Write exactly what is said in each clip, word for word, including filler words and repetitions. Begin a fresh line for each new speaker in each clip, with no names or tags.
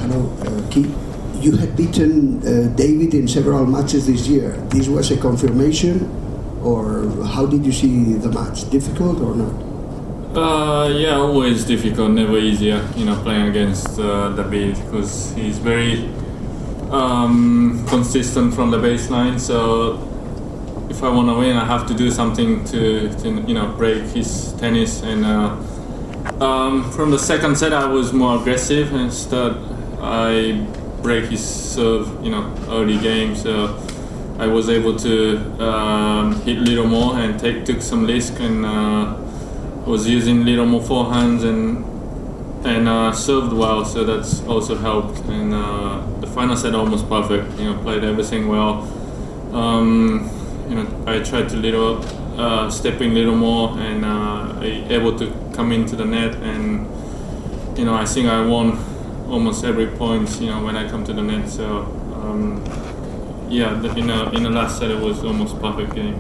hello, uh, Keith. You had beaten uh, David in several matches this year. This was a confirmation, or how did you see the match? Difficult or not?
Uh, yeah, always difficult, never easier, you know, playing against uh, David, because he's very um, consistent from the baseline. So if I want to win, I have to do something to, to you know, break his tennis. And uh, um, from the second set, I was more aggressive. Instead, I break his serve, you know, early game. So I was able to um, hit a little more and take took some risk, and uh, was using a little more forehands and and uh, served well. So that's also helped. And uh, the final set almost perfect. You know, played everything well. Um, you know, I tried to little uh, step in a little more, and uh, I able to come into the net. And you know, I think I won almost every point, you know, when I come to the net. So um, yeah, the, in, a, in the last set it was almost perfect game.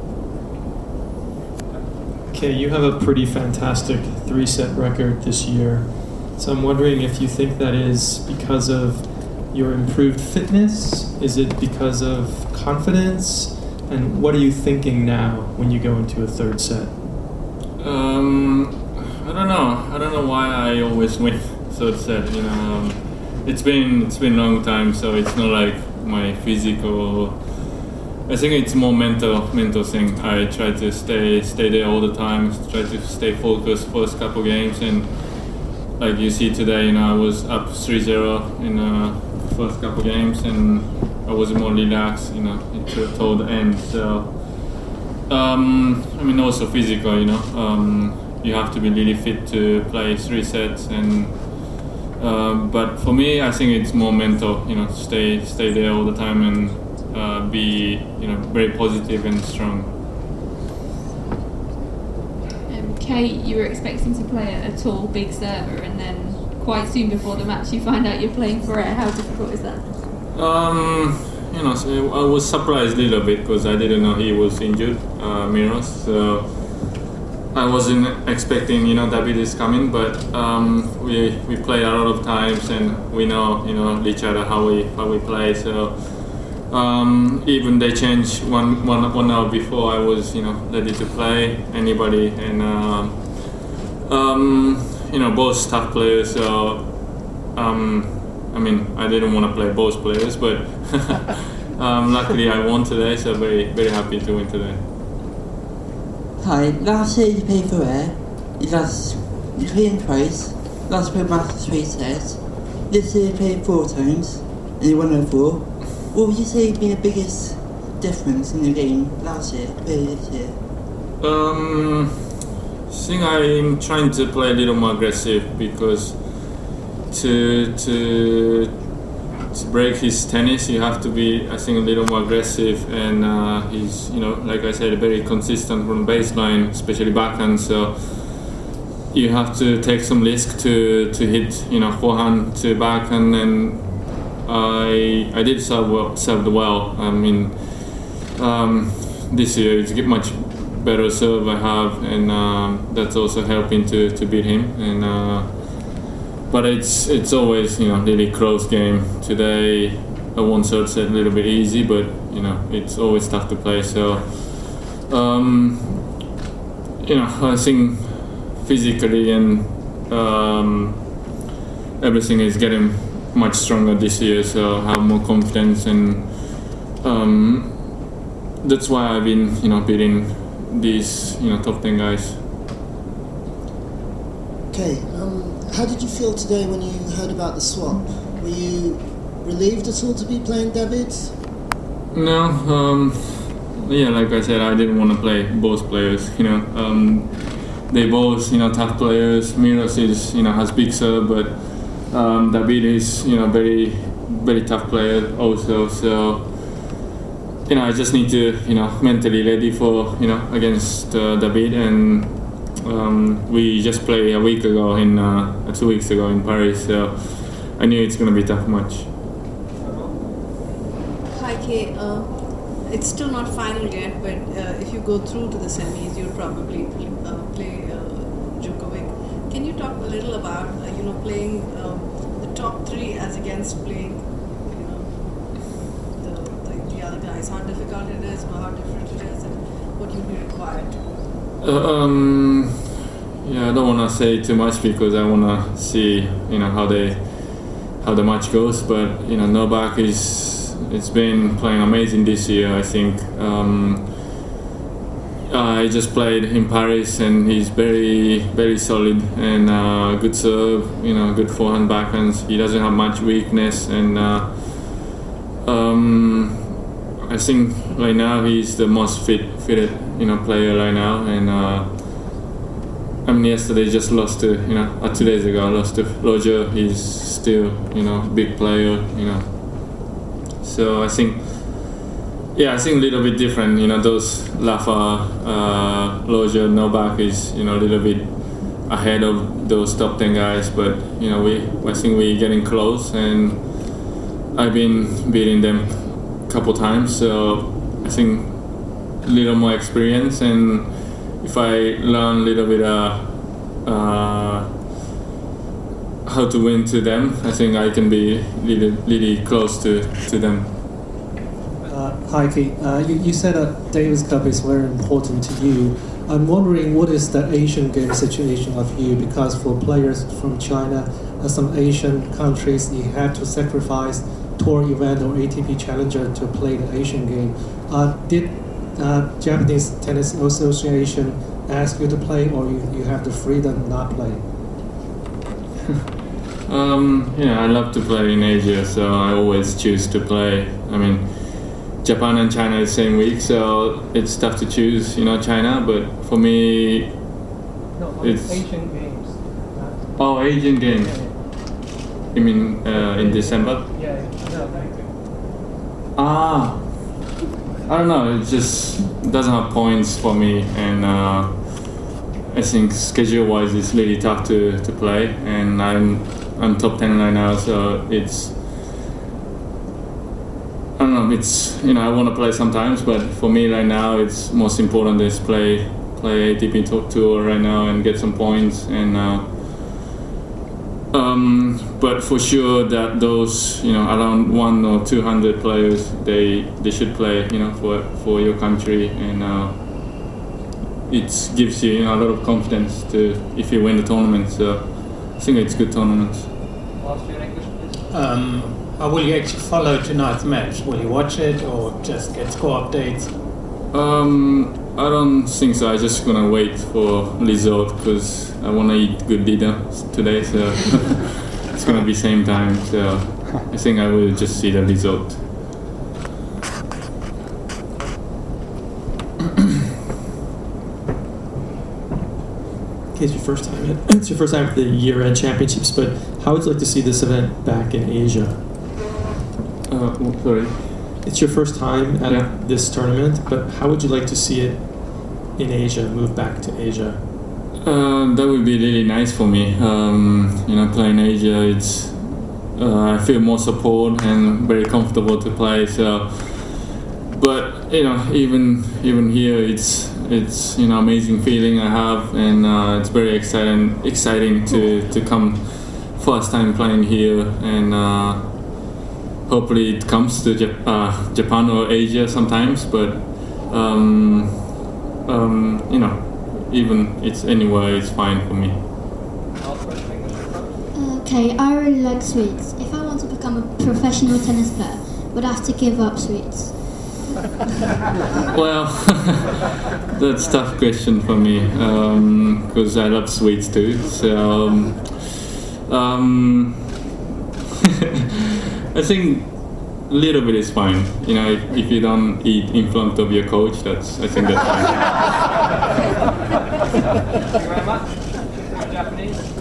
Okay, you have a pretty fantastic three-set record this year. So I'm wondering if you think that is because of your improved fitness? Is it because of confidence? And what are you thinking now when you go into a third set?
Um, I don't know. I don't know why I always win. So it's said, you know, um, it's been it's been a long time, so it's not like my physical. I think it's more mental mental thing. I try to stay stay there all the time, try to stay focused first couple games, and like you see today, you know, I was up three zero in the first couple games, and I was more relaxed, you know, toward the end. So um, I mean, also physical, you know, um, you have to be really fit to play three sets. And Uh, but for me, I think it's more mental. You know, stay stay there all the time and uh, be you know very positive and strong.
Um, Kate, you were expecting to play a, a tall, big server, and then quite soon before the match, you find out you're playing Ferrer. How difficult is that?
Um, you know, so I was surprised a little bit because I didn't know he was injured, uh, Miros. So I wasn't expecting, you know, David is coming, but um, we we play a lot of times, and we know, you know, each other how we how we play. So um, even they changed one one one hour before, I was, you know, ready to play anybody, and um, um, you know, both tough players. So um, I mean, I didn't want to play both players, but um, luckily I won today, so very very happy to win today.
Hi, last year you played for Air, you lost, you played twice, last played master three sets. This year you played four times, and you won all four. What would you say has been the biggest difference in your game last year compared to this year?
Um, I think I'm trying to play a little more aggressive, because to to to break his tennis, you have to be, I think, a little more aggressive, and uh, he's, you know, like I said, very consistent from baseline, especially backhand. So you have to take some risk to, to hit, you know, forehand to backhand, and I I did serve well, served well. I mean, um, this year it's a much better serve I have, and um, that's also helping to, to beat him. And. Uh, But it's it's always, you know, really close game. Today I won third set a little bit easy, but you know, it's always tough to play. So um, you know, I think physically and um, everything is getting much stronger this year. So I have more confidence, and um, that's why I've been, you know, beating these, you know, top ten guys.
Okay. Um, How did you feel today when you heard about the swap? Were you relieved at all to be playing David?
No, um, yeah, like I said, I didn't want to play both players. You know, um, they both, you know, tough players. Miros is, you know, has big serve, but um, David is, you know, very, very tough player also. So, you know, I just need to, you know, mentally ready for, you know, against uh, David. And Um, we just played a week ago in uh, two weeks ago in Paris, so I knew it's going to be a tough match.
Hi Kay, uh, it's still not final yet, but uh, if you go through to the semis, you'll probably uh, play uh, Djokovic. Can you talk a little about uh, you know playing uh, the top three as a against playing, you know, the, the, the other guys? How difficult it is, or how different it is, and what you'd be required to do?
Uh, um, yeah, I don't want to say too much because I want to see, you know, how they, how the match goes. But you know, Novak is, it's been playing amazing this year. I think. Um, I just played in Paris, and he's very, very solid and uh, good serve. You know, good forehand, backhands. He doesn't have much weakness, and uh, um, I think right now he's the most fit, fitted, you know, player right now. And uh, I mean, yesterday just lost to, you know, uh, two days ago I lost to Roger. He's still, you know, big player. You know, so I think. Yeah, I think a little bit different. You know, those Lafa, uh, Roger, Novak is, you know, a little bit ahead of those top ten guys. But you know, we I think we're getting close, and I've been beating them a couple times. So I think a little more experience, and if I learn a little bit uh, uh, how to win to them, I think I can be really, really close to, to them.
Uh, hi, Keith. Uh, you, you said that Davis Cup is very important to you. I'm wondering what is the Asian game situation of you, because for players from China and some Asian countries, you have to sacrifice tour event or A T P Challenger to play the Asian game. Uh, did uh, Japanese Tennis Association ask you to play, or you, you have the freedom not play?
um, yeah, I love to play in Asia, so I always choose to play. I mean, Japan and China the same week, so it's tough to choose, you know, China. But for me,
no,
it's
Asian Games.
Oh, Asian Games.
Yeah, yeah.
You mean uh, in December?
Yeah, no,
Ah, I don't know. It just doesn't have points for me, and uh, I think schedule-wise it's really tough to, to play. And I'm I'm top ten right now, so it's. I don't know, it's, you know, I want to play sometimes, but for me right now it's most important is play play A T P Tour right now and get some points. And uh, um, but for sure that those, you know, around one or two hundred players, they they should play, you know, for for your country, and uh, it gives you, you know, a lot of confidence to if you win the tournament. So I think it's good tournaments.
Um, How will you actually follow tonight's match? Will you watch it or just get score updates?
Um, I don't think so. I'm just gonna wait for result because I wanna eat good dinner today, so it's gonna be same time. So I think I will just see the result.
Okay, it's your first time. At, it's your first time at the year-end championships, but how would you like to see this event back in Asia?
Uh, sorry.
It's your first time at
yeah.
this tournament, but how would you like to see it in Asia, move back to Asia?
Uh, that would be really nice for me. Um, you know, playing Asia, it's uh, I feel more support and very comfortable to play. So, but you know, even even here, it's it's you know amazing feeling I have, and uh, it's very exciting exciting to to come first time playing here, and. Uh, Hopefully it comes to Jap- uh, Japan or Asia sometimes, but um, um, you know, even it's anywhere, it's fine for me.
Okay, I really like sweets. If I want to become a professional tennis player, would I have to give up sweets?
Well, that's a tough question for me because um, I love sweets too. So. Um, um, I think a little bit is fine. You know, if, if you don't eat in front of your coach, that's I think that's fine.
Thank you very much. Japanese.